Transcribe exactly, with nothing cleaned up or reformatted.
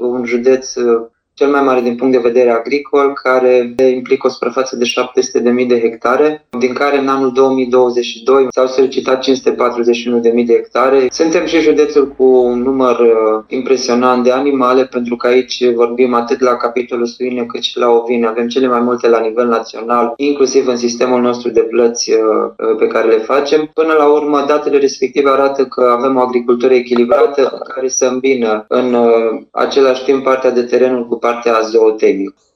un județ cel mai mare din punct de vedere agricol, care implică o suprafață de șapte sute de mii de hectare, din care în anul două mii douăzeci și doi s-au solicitat cinci sute patruzeci și unu de mii de hectare. Suntem și județul cu un număr impresionant de animale, pentru că aici vorbim atât la capitolul suine cât și la ovine. Avem cele mai multe la nivel național, inclusiv în sistemul nostru de plăți pe care le facem. Până la urmă, datele respective arată că avem o agricultură echilibrată care se îmbină în același timp partea de terenul cu partea zootehnică.